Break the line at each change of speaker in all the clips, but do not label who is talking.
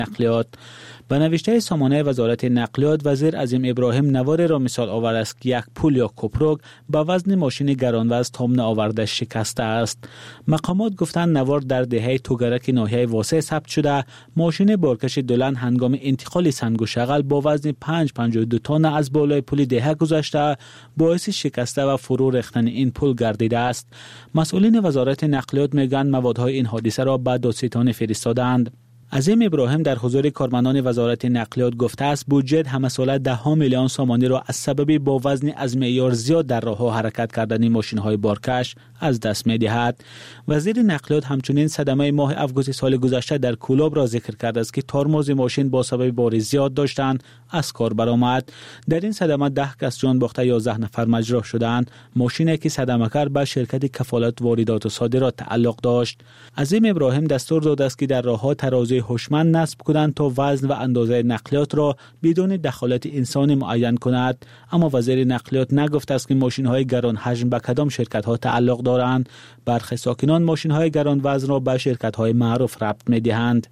نقلیات. به نوشته سامانه وزارت نقلیات، وزیر عظیم ابراهیم نواری را مثال آورد است که یک پول یا کوپروگ به وزن ماشین گرانوزن تمام آورده شکسته است. مقامات گفتند نوار در دهه توگرک ناحیه واسع ثبت شده. ماشین بارکش دولن هنگام انتقال سنگ و شغل با وزن 5.52 تن از بالای پل دهه گذشته، باعث شکسته و فرو ریختن این پل گردیده است. مسئولین وزارت نقلیات میگن موادهای این حادثه را به دادستان فرستادند. عظیم ابراهیم در حضور کارمندان وزارت نقلیات گفته است بودجه همه ساله 10 میلیون سامانی را از سبب با وزن از معیار زیاد در راه‌ها حرکت کردن ماشین‌های بارکش از دست می‌دهد. وزیر نقلیات همچنین صدمه ماه آگوست سال گذشته در کولاب را ذکر کرده است که ترمز ماشین با سبب بار زیاد داشتند از کار برآمد. در این صدمه 10 کس جان باخته 11 نفر مجروح شدند. ماشینی که صدمه کرد به شرکت کفالت واردات و صادرات تعلق داشت. عظیم ابراهیم دستور داده است که در راه‌ها ترازوی هوشمند نصب کنند تا وزن و اندازه نقلیات را بدون دخالت انسانی معین کند. اما وزیر نقلیات نگفته است که ماشین‌های گران حجم به کدام شرکت‌ها تعلق دارند. برخی ساکنان ماشین‌های گران وزن را به شرکت‌های معروف ربط می‌دهند.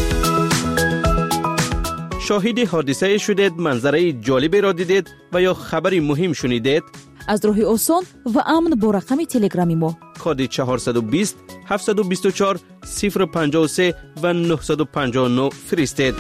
شاهد حادثه شدید، منظره جالبی را دیدید و یا خبری مهم شنیدید؟
از راه آسان و امن با رقم تلگرامی ما
کد 420 724 053 و 959 فرستید.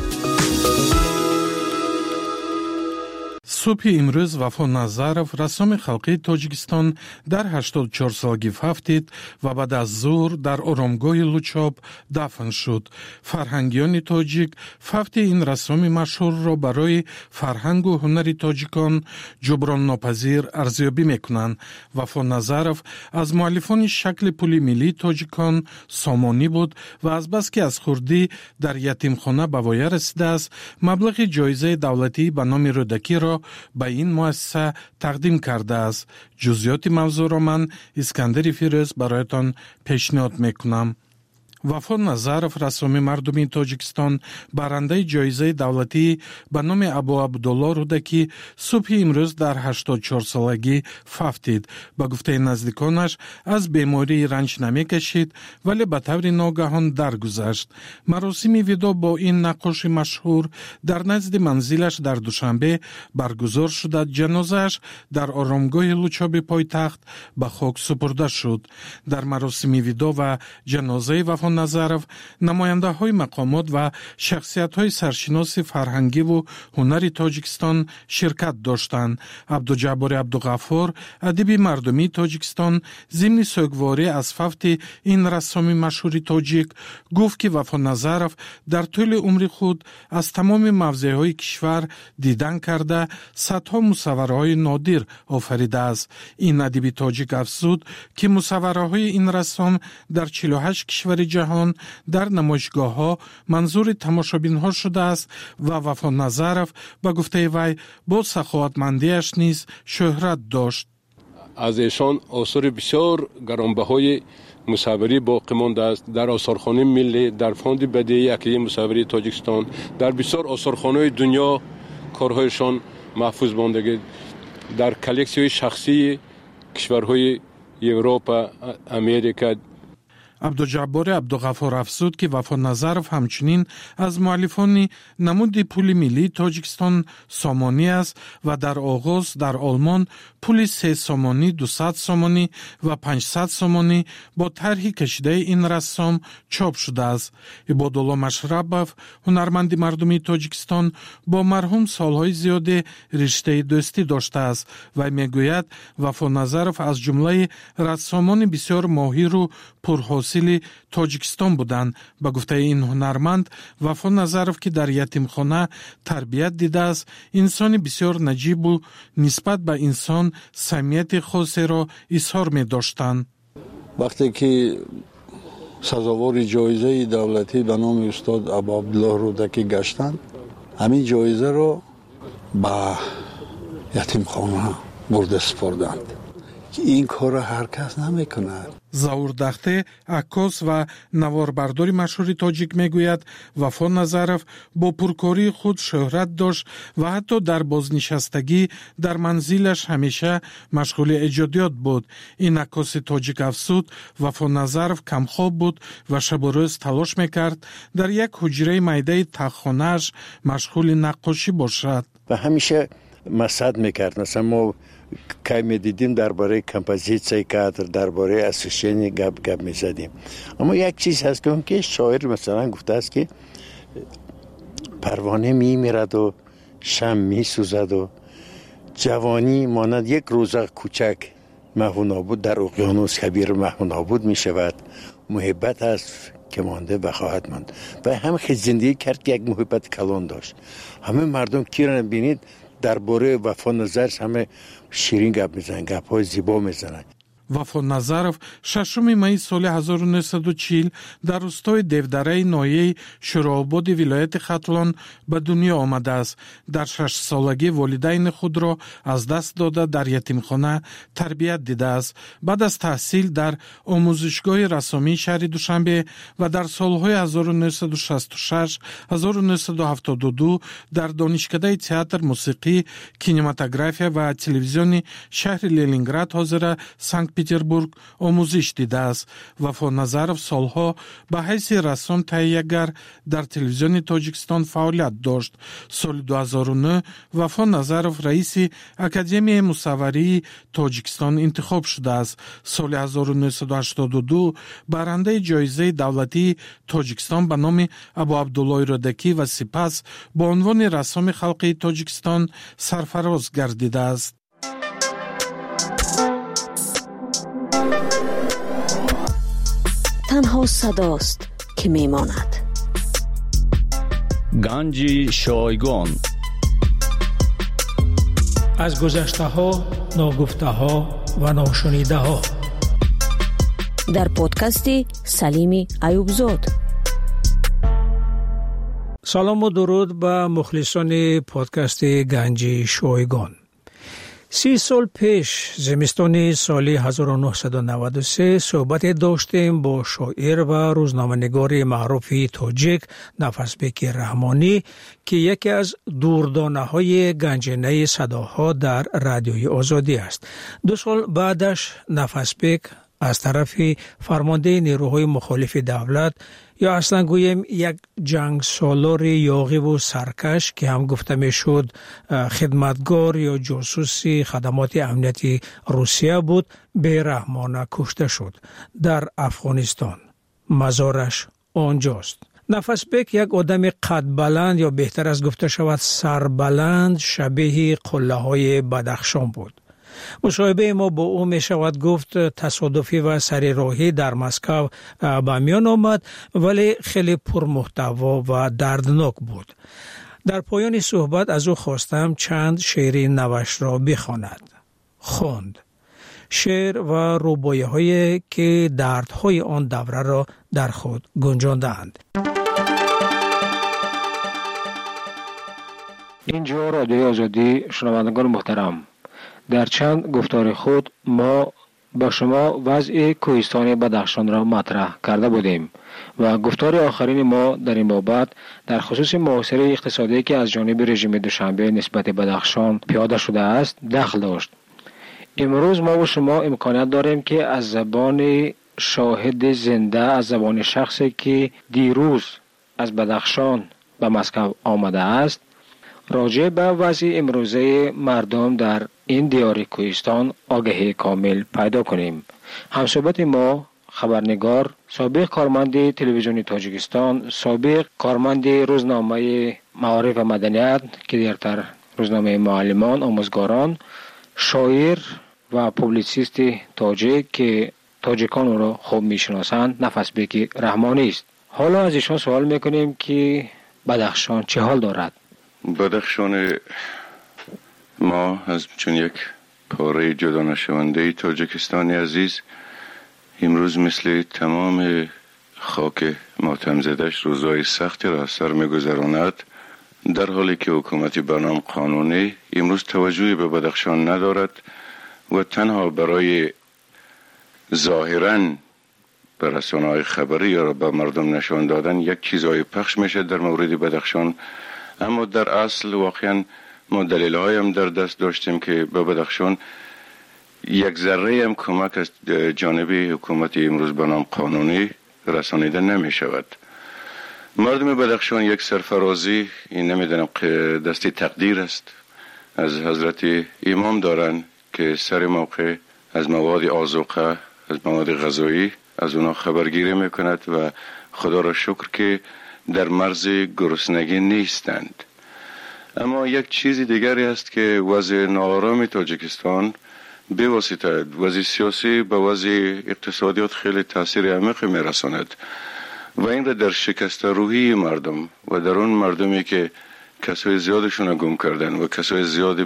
صبح امروز وفا نظرов رسام خلقی تاجیکستان در 84 سالگی وفات و بعد از ظهر در آرامگاه لوچاب دفن شد. فرهنگیان تاجیک وفات این رسام مشهور را برای فرهنگ و هنر تاجیکان جبران ناپذیر ارزیابی میکنند. وفا نظرов از مؤلفان شکل پول ملی تاجیکان سامانی بود و از بس که از خردی در یتیمخانه به وای رسیده است، مبلغ جایزه دولتی به نام رودکی را به این مؤسسه تقدیم کرده است. جزئیات موضوع را من اسکندر فیروز برایتان پیشنهاد میکنم. وفا نظرов رسام مردمی تاجیکستان برنده جایزه دولتی به نام ابو عبدالله رودکی صبح امروز در 84 سالگی وفات. به گفته نزدیکانش از بیماری رنج نمیکشید ولی به طور ناگهان درگذشت. مراسم ودا با این نقاش مشهور در نزد منزلش در دوشنبه برگزار شد. جنازه‌اش در آرامگاه لوچاب پایتخت به خاک سپرده شد. در مراسم ودا و جنازه وفا نظرов نماینده های مقامات و شخصیت های سرشناس فرهنگی و هنری تاجیکستان شرکت داشتند. عبدالجبار عبدالغفار ادیب مردمی تاجیکستان ضمن سوگواری از وفات این رسام مشهور تاجیک گفت که وفا نظرов در طول عمر خود از تمام موضع های کشور دیدن کرده صدها مصوره های نادر آفریده است. این ادیب تاجیک افزود که مصوره های این رسام در 48 کشور جهان در نمایشگاه ها منظور تماشابین ها شده است و وفا نظرов به گفته وی با سخاوتمندیش نیز شهرت داشت.
از ایشان آثار بسیار گرانبهای مصوری باقی مانده است. در آثارخانه ملی، در فاند بدیعی اکادمی مصوری تاجیکستان، در بسیار آثارخانه‌های دنیا کارهایشان محفوظ مانده. در کلکسی‌های شخصی کشورهای اروپا، امریکا.
عبدالجبار عبدالغفار افزود که وفا نظرов همچنین از مؤلفان نمود پول ملی تاجیکستان سامانی است و در آغاز در آلمان پول 3 سامانی، 200 سامانی و 500 سامانی با طرح کشیده این رسام چاپ شده است. عبادالله مشربов هنرمند مردمی تاجیکستان با مرحوم سالهای زیاده رشته دوستی داشته است و میگوید وفا نظرов از جمله رسامان بسیار ماهر و پرحاصل تاجیکستان بودند. به گفته این هنرمند وفا نظرов که در یتیمخانه تربیت دیده است، انسان بسیار نجیب و نسبت به انسان صمیمیت خاصی را اظهار می داشتند.
وقتی که سزاوار جایزه دولتی به نام استاد ابو عبدالله رودکی گشتند، همین جایزه را به یتیمخانه برده سپردند. این کار هر کس نمیکنه.
زاور دخته عکاس و نواربرداری مشهور تاجیک میگوید وفا نظرов با پرکاری خود شهرت داشت و حتی در بازنشستگی در منزلش همیشه مشغول ایجادیات بود. این عکاس تاجیک افزود وفا نظرов کمخواب بود و شب و روز تلاش میکرد در یک حجره میده تخخانه‌اش مشغول نقاشی باشد.
و همیشه مسد میکرد. مثلا ما که میدیدیم درباره کمپوزیسیون کادر، درباره اسوسیونی گپ میزدیم. اما یک چیز هست که شاعر مثلا گفته است که پروانه میمیرد و شمع میسوزد و جوانی مانند یک روزق کوچک محو نابود در اقیانوس کبیر محو نابود میشود. محبت است که مانده و خواهد ماند. و هم خیلی زندگی کرد که یک محبت کلان داشت. همه مردم کی را بینید درباره وفا نظرش همه شیرین گپ میزنن، گپ‌های زیبا میزنن.
وفا نظرов 6 می سال 1940 در روستای دیودره ناحیه شورآباد ولایت ختلان به دنیا آمده است. در 6 سالگی والدین خود را از دست داده در یتیمخانه تربیت دیده است. بعد از تحصیل در آموزشگاه رسامی شهر دوشنبه و در سالهای 1966 1972 در دانشکده تئاتر موسیقی، کینماتوگرافیا و تلویزیون شهر لنینگراد حاضر سانت پتربورگ آموزش دیده است. وفا نظرов سالها به حیث رسام تهیه‌گر در تلویزیون تاجیکستان فعالیت داشت. سال 2009 وفا نظرов رئیس اکادمی مصوری تاجیکستان انتخاب شده است. سال 1982 برنده جایزه دولتی تاجیکستان به نام ابو عبدالله رودکی و سپس با عنوان رسام خلقی تاجیکستان سرفراز گردیده است.
تنها صداست که میماند.
گنج شایگان
از گذشته ها، ناگفته ها و ناشنیده ها
در پادکست سلیم ایوبزاد.
سلام و درود به مخلصان پادکست گنج شایگان. 30 سال پیش زمستان سال 1993 صحبت داشتیم با شاعر و روزنامه‌نگار معروف تاجیک نفسبک رحمانی که یکی از دوردانه‌های گنجینه صداها در رادیوی آزادی است. 2 سال بعدش نفسبک از طرف فرمانده نیروهای مخالف دولت یا اصلا گویم یک جنگ سالار یاغی و سرکش که هم گفته میشد خدمتگار یا جاسوس خدمات امنیتی روسیه بود بی‌رحمانه کشته شد در افغانستان. مزارش آنجاست. نفسبک یک آدم قد بلند یا بهتر از گفته شود سربلند شبیه قله های بدخشان بود. مصاحبه ما با او می شود گفت تصادفی و سری راهی در مسکو به میان آمد ولی خیلی پرمحتوا و دردناک بود. در پایان صحبت از او خواستم چند شعر نوش را بخواند. خواند. شعر و رباعی‌هایی که دردهای آن دوره را در خود گنجاندند.
اینجا رادیوی آزادی، شنوندگان محترم، در چند گفتار خود ما با شما وضع کوهستان بدخشان را مطرح کرده بودیم و گفتار آخرین ما در این بابت در خصوص محاصره اقتصادی که از جانب رژیم دوشنبه نسبت بدخشان پیاده شده است دخل داشت. امروز ما و شما امکانیت داریم که از زبان شاهد زنده، از زبان شخصی که دیروز از بدخشان به مسکو آمده است، راجع به وضع امروزه مردم در این دیار کوهستان آگاهی کامل پیدا کنیم. همصحبت ما خبرنگار، سابق کارمند تلویزیون تاجیکستان، سابق کارمند روزنامه معارف و مدنیت که دیرتر روزنامه معلمان آموزگاران، شاعر و پوبلیسیست تاجیک که تاجیکان او را خوب میشناسند، نفسبک رحمانی است. حالا از ایشان سوال میکنیم که بدخشان چه حال دارد؟
بدخشان ما از چون یک پاره جدا نشونده تاجیکستان عزیز امروز مثل تمام خاک ماتم زدش روزهای سختی را سر می‌گذراند، در حالی که حکومت بنام قانونی امروز توجهی به بدخشان ندارد و تنها برای ظاهراً به رسانه‌های خبری یا به مردم نشان دادن یک چیزای پخش میشه در مورد بدخشان، اما در اصل واقعاً ما دلیل‌های هم در دست داشتیم که به بدخشان یک ذره هم کمک از جانب حکومت امروز به نام قانونی رسانیده نمی شود. مردم بدخشان یک سرفرازی، این نمیدونم که دستی تقدیر است، از حضرت امام دارن که سر موقع از مواد آذوقه، از مواد غذایی از اونا خبرگیری میکند و خدا را شکر که در مرز گرسنگی نیستند. اما یک چیز دیگری است که وضع ناآرام تاجیکستان به واسطه وضع سیاسی به وضع اقتصادیات خیلی تاثیر عمیق میرساند و این را در شکست روحی مردم و در اون مردمی که کسای زیادشون را گم کردن و کسای زیاد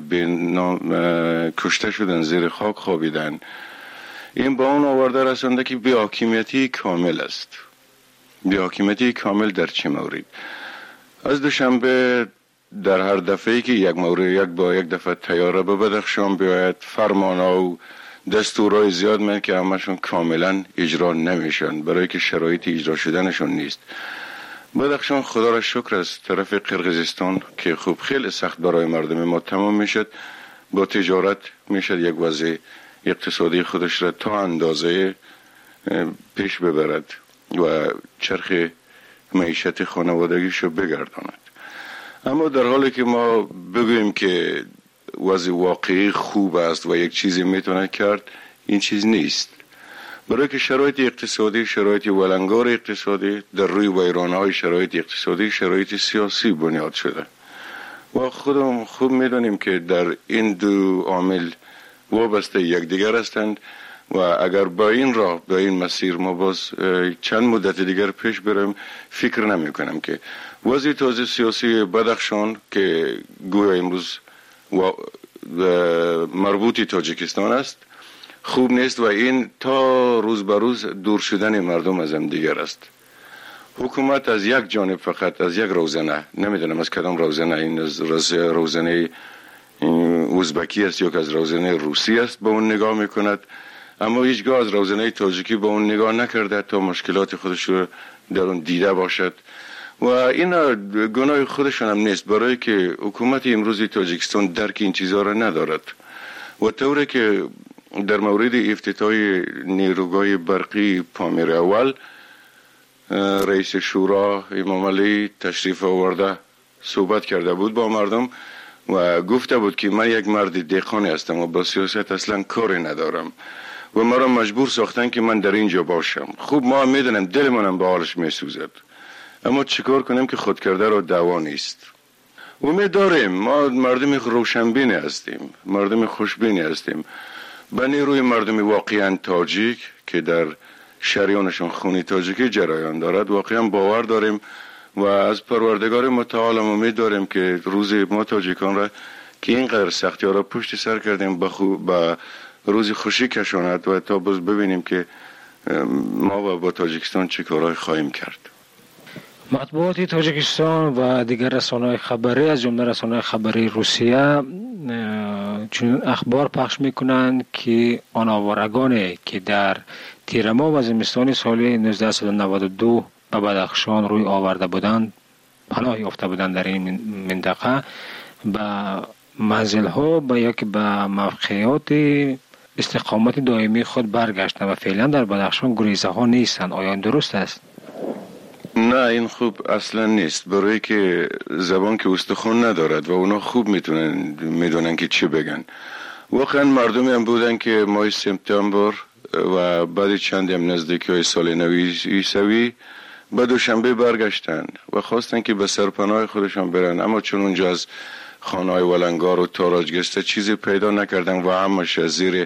کشته شدن، زیر خاک خوابیدن، این با اون آورده رسانده که بی‌حاکمیتی کامل است. بی‌حاکمیتی کامل در چه مورد؟ از دوشنبه در هر دفعه‌ای که یک دفعه طیاره به بدخشان بیاید، فرمان‌ها و دستورهای زیاد میاد که همشون کاملا اجرا نمیشن برای که شرایط اجرا شدنشون نیست. بدخشان خدا را شکر از طرف قرقیزستان که خوب خیلی سخت برای مردم ما تمام میشد، با تجارت میشد یک وضع اقتصادی خودش را تا اندازه پیش ببرد و چرخ معیشت خانوادگیش رو بگرداند. اما در حالی که ما بگوییم که وضع واقعی خوب است و یک چیزی میتونه کرد، این چیز نیست، برای که شرایط اقتصادی، شرایط ولنگار اقتصادی در روی ویرانهای شرایط اقتصادی، شرایط سیاسی بنیاد شده و خودم خوب میدونیم که در این دو عامل وابسته یکدیگر هستند و اگر با این راه، با این مسیر ما باز چند مدت دیگر پیش بریم، فکر نمی کنم که وضع تازه سیاسی بدخشان که گویا امروز مربوطی تاجیکستان است خوب نیست و این تا روز به روز دور شدن مردم از هم دیگر است. حکومت از یک جانب فقط، از یک روزنه، نمیدونم از کدام روزنه، این از روزنه ازبکی است یا که از روزنه روسی است، با اون نگاه میکند، اما هیچگاه از روزنه تاجیکی با اون نگاه نکرده تا مشکلات خودش رو در اون دیده باشد و این گناه خودشون هم نیست، برای که حکومت امروزی تاجیکستان درک این چیزها را ندارد و طوری که در مورد افتتاح نیروگاه برقی پامیر اول رئیس شورا امام علی تشریف آورده صحبت کرده بود با مردم و گفته بود که من یک مرد دهقانی هستم و با سیاست اصلا کاری ندارم و مرا مجبور ساختن که من در اینجا باشم. خوب ما میدونم دلمونم به حالش میسوزد، اما چیکار کنیم که خود کرده را دوا نیست. امید داریم، ما مردم روشنبین هستیم، مردم خوشبین هستیم، به نیروی مردم واقعا تاجیک که در شریانشون خونی تاجیکی جریان دارد واقعا باور داریم و از پروردگار متعال امید داریم که روز ما تاجیکان را که اینقدر سختی ها را پشت سر کردیم با روز خوشی کشاند و تا باز ببینیم که ما با تاجیکستان چه کارهای خواهیم کرد.
مطبوعات تاجیکستان و دیگر رسانه‌های خبری از جمله رسانه‌های خبری روسیه چون اخبار پخش میکنند که آناوارگانی که در تیر ماه و زمستان سال 1992 به بدخشان روی آورده بودند، پناه یافته بودند در این منطقه، به منزل‌ها به موقعیت استقامت دائمی خود برگشتند و فعلا در بدخشان گریزه ها نیستند. آیا این درست است؟
نه، این خوب اصلا نیست، برای که زبان که استخوان ندارد و اونا خوب میدونن که چی بگن. واقعا مردمی هم بودن که ماه سپتامبر و بعد چند هم نزدیکی های سال نو عیسوی به دوشنبه برگشتن و خواستن که به سرپناه خودشان برن، اما چون اونجا از خانه های ولنگار و تاراج گشته چیزی پیدا نکردن و همش زیر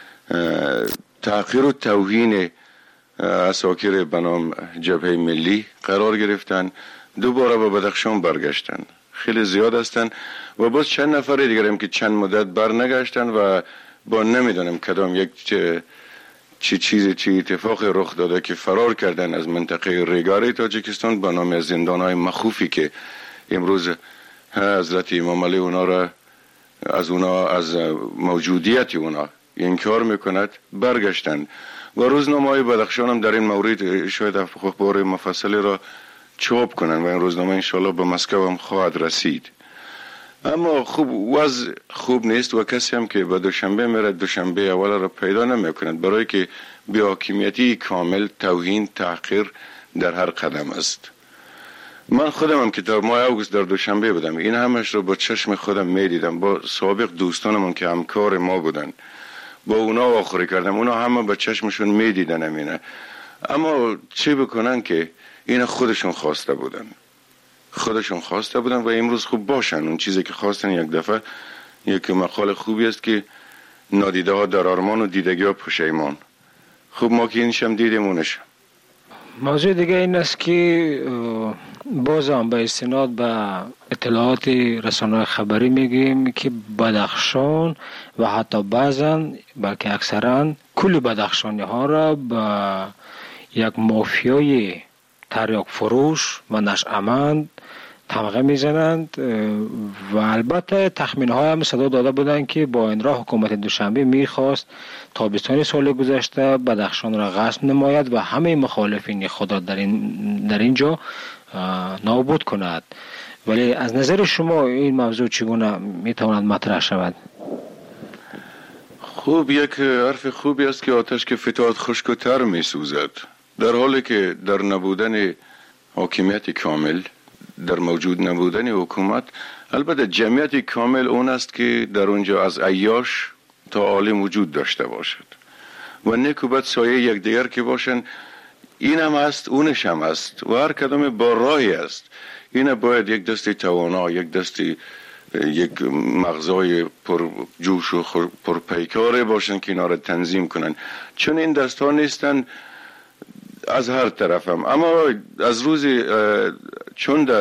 تحقیر و توهین اساکر به نام جبهه ملی قرار گرفتن، دوباره به بدخشان برگشتن. خیلی زیاد هستن و باز چند نفر دیگر هم که چند مدت برنگشتن و با نمیدونم کدام یک چه اتفاق رخ داده که فرار کردن از منطقه ریگاری تاجیکستان به نام زندان‌های مخوفی که امروز حضرت امام علی اونا را از موجودیت اونا انکار میکند برگشتند و روزنامه بدخشان هم در این مورد شاید اخبار مفصلی را چاپ کنند و این روزنامه انشالله به مسکو هم خواهد رسید. اما وضع خوب نیست و کسی هم که به دوشنبه میره دوشنبه اول را پیدا نمیکند، برای که بی‌حاکمیتی کامل، توهین، تحقیر در هر قدم است. من خودم هم که در ماه اوگوست در دوشنبه بودم، این همش رو با چشم خودم میدیدم، با سابق دوستانم که همکار ما بودن با اونا آخری کردم، اونا همه با چشمشون میدیدن همینه. اما چی بکنن که این خودشون خواسته بودن و امروز خوب باشن اون چیزی که خواستن. یک دفعه یک مقال خوبی است که نادیده ها در آرمان و دیدگی ها پشیمان. خوب ما که اینشم دیدیمونش.
موضوع دیگه این است که باز هم به استناد به اطلاعات رسانه‌های خبری میگیم که بدخشان و حتی بعضا بلکه اکثرا کل بدخشانی ها را به یک مافیای تریاک فروش و نشأمند تمغه میزنند و البته تخمین های هم صدا داده بودند که با این راه حکومت دوشنبه میخواست تابستان سال گذشته بدخشان را غصب نماید و همه مخالفین خود را در اینجا نابود کند. ولی از نظر شما این موضوع چگونه میتواند مطرح شود؟
خوب، یک حرف خوبی است که آتش که فتاد خشک و تر میسوزد، در حالی که در نبودن حاکمیت کامل، در موجود نبودن حکومت، البته جمعیت کامل اون است که در اونجا از عیاش تا عالم وجود داشته باشد و نیکوبت سایه یک دیگر که باشن. این هم است، اونش هم است و هر کدام با راهی است. این باید یک دستی توانا، یک دستی یک مغزای پر جوش و پر پیکاره باشن که اینا را تنظیم کنن، چون این دست ها نیستن از هر طرف هم. اما از روزی چون در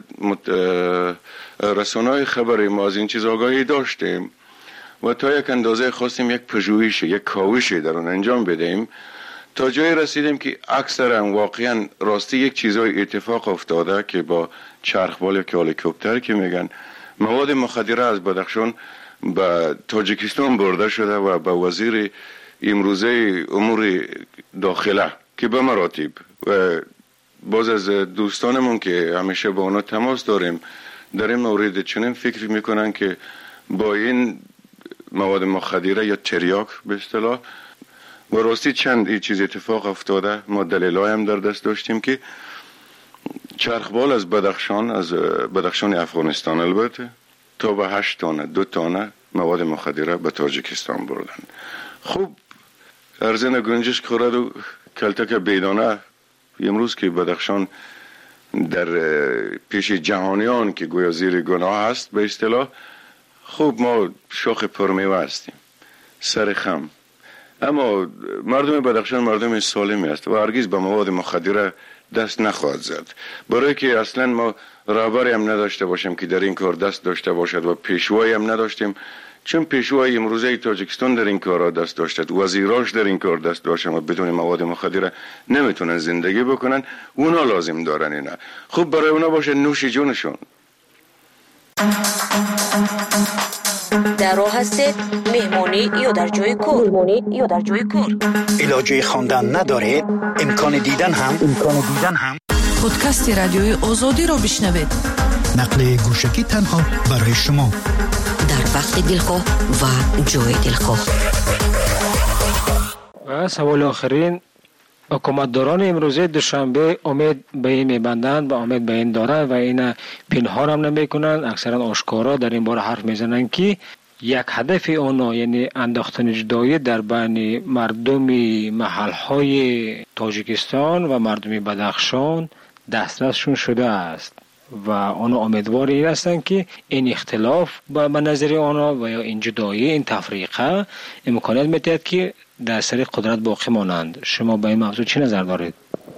رسانه‌های خبری ما از این چیز آگاهی داشتیم و تا یک اندازه خواستیم یک پژوهش، یک کاوشی در اون انجام بدیم، تا جایی رسیدیم که اکثرا واقعا راستی یک چیزای اتفاق افتاده که با چرخبال یا هلیکوپتر که میگن مواد مخدره از بدخشان به تاجیکستان برده شده و به وزیر امروزه امور داخله که به مراتب و باز از دوستانمون که همیشه با اونا تماس داریم در این مورد چنین فکر میکنن که با این مواد مخدره یا تریاک به اصطلاح و راستی چند این چیز اتفاق افتاده. ما دلایل هم در دست داشتیم که چرخبال از بدخشان افغانستان البته تا به 8 تانه 2 تانه مواد مخدره به تاجیکستان بردن. خوب ارزن گنجش خورد و کلتک بیدانه امروز که بدخشان در پیش جهانیان که گویا زیر گناه هست به اصطلاح، خوب ما شاخ پرمیوه هستیم، سر خم. اما مردم بدخشان مردم سالمی است و هرگز به مواد مخدره دست نخواهد زد، برای که اصلا ما رهبری هم نداشته باشیم که در این کار دست داشته باشد و پیشوایی هم نداشتیم، چون پیشوای امروزه تاجیکستان در این کار دست داشتد، وزیراش در این کار دست داشتن و بدون مواد مخدره نمیتونن زندگی بکنن. اونا لازم دارن اینا. خوب برای اونا باشه نوش جونشون.
در راه هستید مهمانی یا در جای کور؟
علاجه خواندن ندارید؟ امکان دیدن هم
پادکست رادیوی آزادی را بشنوید.
نقل گوشکی تنها برای شما
در وقت دلخواه و جای دلخواه.
و سوال آخرین، حکومتداران امروزه دوشنبه امید به این میبندند و امید به این دارند و این پنهان هم نمیکنند، اکثرا آشکارا در این باره حرف میزنند که یک هدف اونا یعنی انداختن جدایی در بین مردم محلهای تاجیکستان و مردم بدخشان دسترسشون شده است و آنها امیدوار این هستند که این اختلاف به نظر آنها و یا این جدایی، این تفریقه امکانات میتید که در سر قدرت باقی مانند. شما به این موضوع چی نظر دارید؟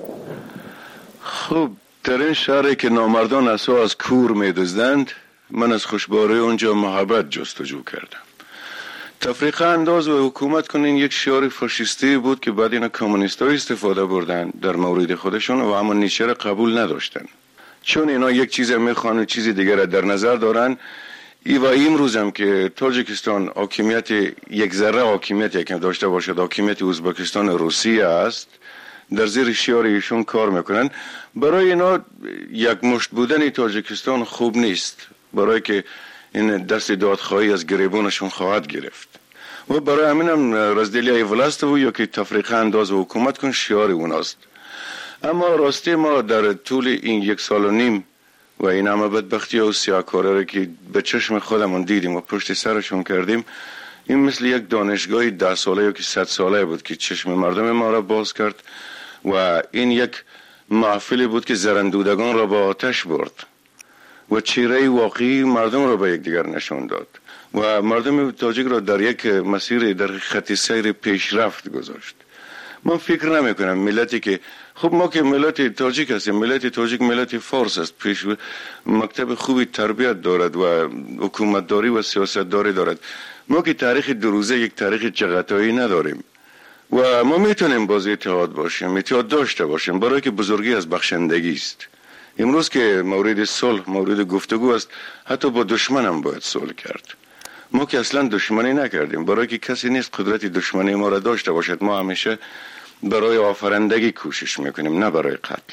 خب در این شهری که نامردان اسا از کور میدزدند، من از خوشباری اونجا محبت جستجو کردم. تفریقه انداز و حکومت کنین یک شعار فاشیستی بود که بعد اینا کمونیست‌ها استفاده بردن در مورد خودشون و اما نیچه را قبول نداشتن، چون اینا یک چیز میخوان و چیزی دیگر را در نظر دارن. و امروز هم که تاجیکستان حاکمیت یک ذره حاکمیتی که داشته باشد حاکمیت ازبکستان روسیه است، در زیر شعار ایشون کار میکنن. برای اینا یک مشت بودن تاجیکستان خوب نیست، برای که این دست دادخواهی از گریبانشون خواهد گرفت و برای همین هم رزدیلی ولست و یا که تفریقه انداز و حکومت کن شعار اوناست. اما راستی ما در طول این 1.5 سال و این همه بدبختی و سیاهکاری را که به چشم خودمون دیدیم و پشت سرشون کردیم، این مثل یک دانشگاه 10 ساله یا که 100 ساله بود که چشم مردم ما را باز کرد و این یک محفلی بود که زرندودگان را با آتش برد و چهره واقعی مردم را به یکدیگر نشان داد و مردم تاجیک را در یک مسیر در خط سیر پیشرفت گذاشت. من فکر نمی کنم ملتی که خب ما که ملت تاجیک هستیم، ملت تاجیک ملت فارس است، پیش مکتب خوبی تربیت دارد و حکومتداری و سیاستداری دارد. ما که تاریخ دروزه یک تاریخ چغتایی نداریم و ما میتونیم باز اتحاد باشیم، اتحاد داشته باشیم، برای که بزرگی از بخشندگی است. امروز که مورد صلح، مورد گفتگو است، حتی با دشمن هم باید صلح کرد. ما که اصلا دشمنی نکردیم، برای که کسی نیست قدرت دشمنی ما را داشته باشد. ما همیشه برای آفرندگی کوشش میکنیم، نه برای قتل.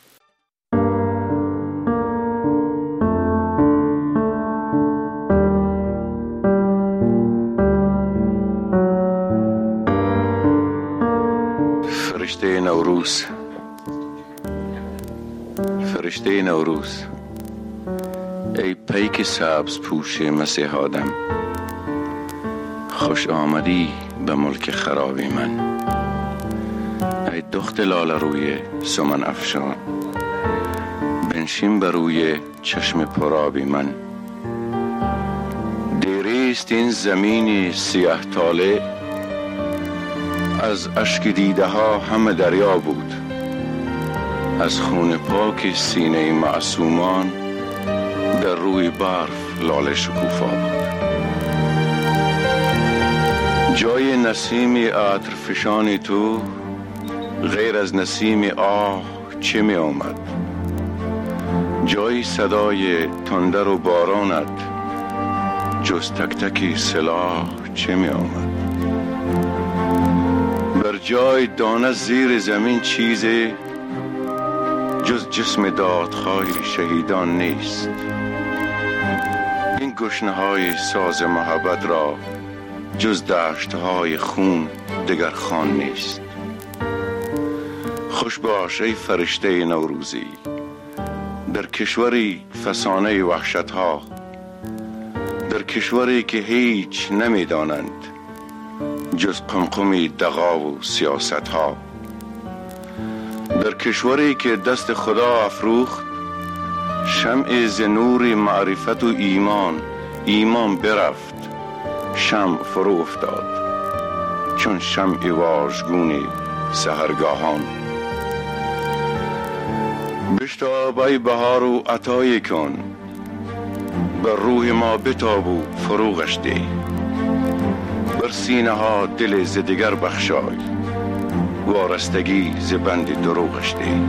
فرشته نوروز، فرشته نوروز، ای پیک سبز پوش مسیح آدم، خوش آمدی به ملک خرابی من. ای دخت لاله روی سمن افشان، بنشین بر روی چشم پرابی من. دیریست این زمین سیاه طالع، از اشک دیده ها همه دریا بود، از خون پاک سینه معصومان در روی برف لاله شکوفا بود. جای نسیم عطر فشان تو غیر از نسیم آه چه می آمد؟ جای صدای تندر و بارانت جز تک تک سلاح چه می آمد؟ بر جای دانه زیر زمین چیزی جز جسم دادخواه شهیدان نیست. این گشنه های ساز محبت را جز دشت های خون دگر خان نیست. خوش باش ای فرشته نوروزی، در کشوری فسانه وحشت ها، در کشوری که هیچ نمی دانند جز قمقمی دغا و سیاست ها، در کشوری که دست خدا افروخت شمع ز نور معرفت و ایمان برفت، شمع فرو افتاد چون شمع واژگون سحرگاهان. بشتاب ای بهار و عطای کن، بر روح ما بتاب و فروغش ده، بر سینه ها دل ز دگر بخشای، وارستگی ز بند دروغش ده.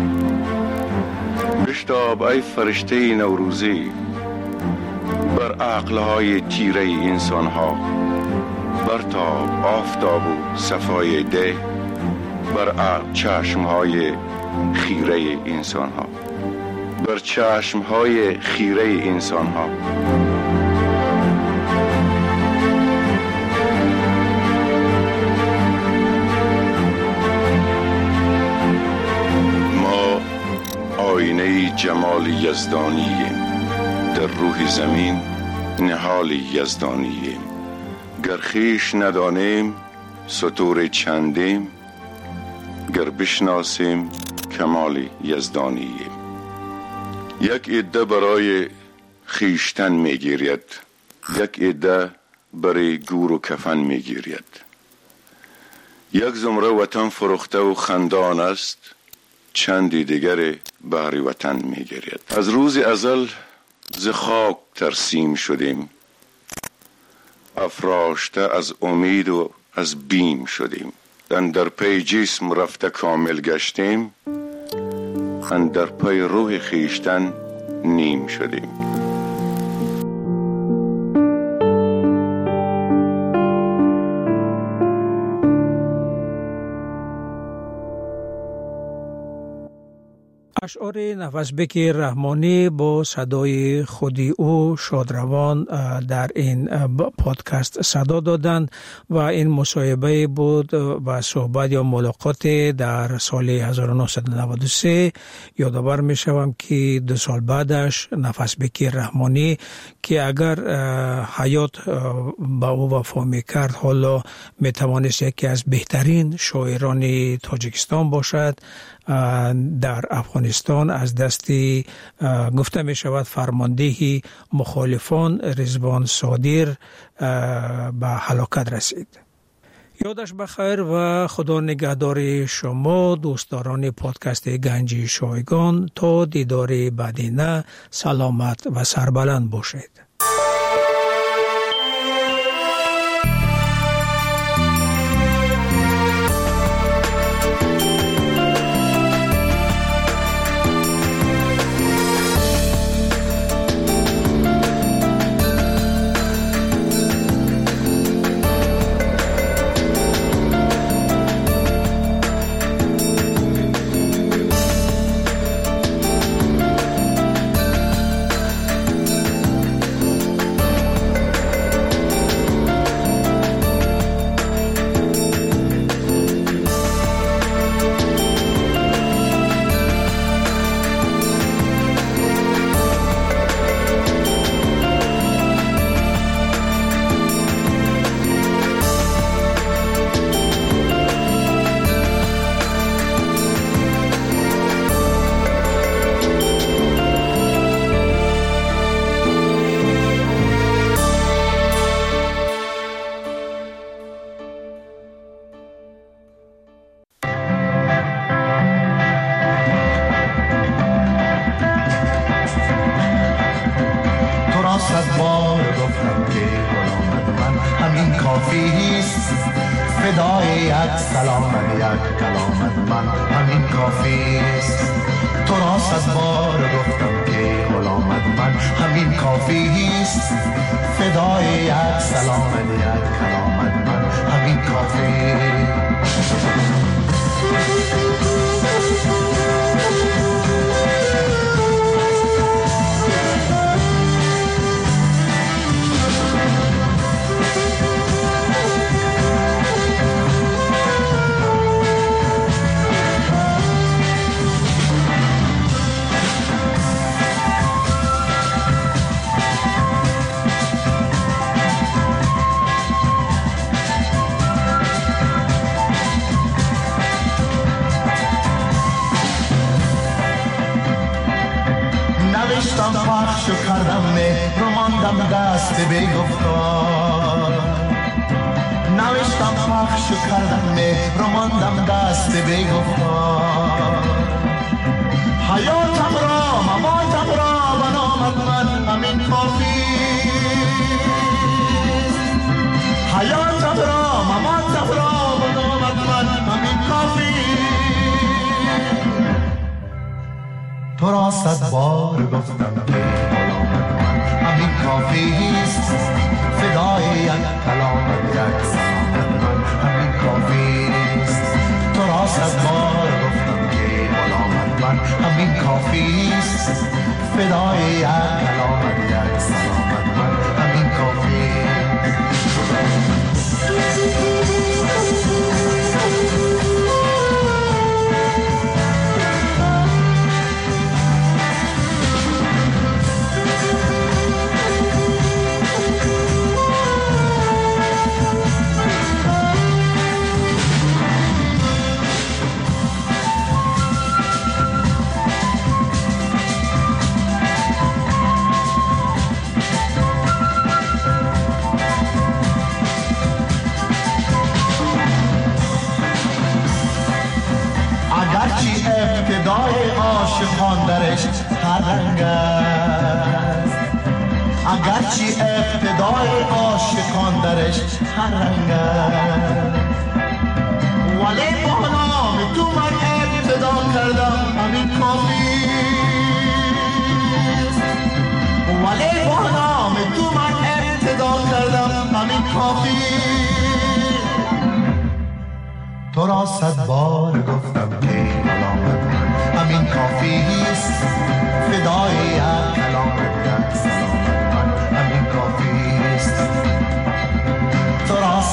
بشتاب ای فرشته نوروزی، بر عقلهای تیره انسان ها، برتاب آفتاب و صفای ده، بر چشمهای خیره انسان ها، بر چشمهای خیره انسان ها. ما آینه جمال یزدانییم، در روح زمین نهال یزدانییم. گر خویش ندانیم ستور چندیم، گر بشناسیم کمال یزدانییم. یک عده برای خویشتن میگیرید، یک عده برای گور و کفن میگیرید. یک زمره وطن فروخته و خندان است، چندی دیگر بهر وطن میگیرید. از روز ازل ز خاک ترسیم شدیم، افراشته از امید و از بیم شدیم. اندر پی جسم رفته کامل گشتیم، اندر پی روح خویشتن نیم شدیم.
اشعار نفسبک رحمانی با صدای خودی او شادروان در این پادکست صدا دادند و این مصاحبه بود و صحبت یا ملاقات در سال 1993. یادآور می شوم که 2 سال بعدش نفسبک رحمانی که اگر حیات با او وفا می کرد حالا می توانست یکی از بهترین شاعران تاجیکستان باشد، در افغانستان از دستی گفته می شود فرماندهی مخالفان رضوان صادر به هلاکت رسید. یادش بخیر و خدا نگهدار شما دوستداران پادکست گنج شایگان. تا دیدار بعدینه سلامت و سربلند باشید.
تو را 100 بار گفتم که ملامت من همین کافی است، فدای یک کلامت یک سلامت من همین کافی است. تو را 100 بار گفتم که ملامت من همین کافی است، فدای یک کلامت یک سلامت من همین کافی ابتدای عاشقان درش هر رنگ است، اگرچه ابتدای عاشقان درش هر رنگ است، ولی با نام تو من ابتدا کردم همین کافی است، ولی با نام تو من ابتدا کردم همین کافی. تو را 100 بار گفتم که ملامت من همین کافی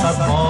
صد بار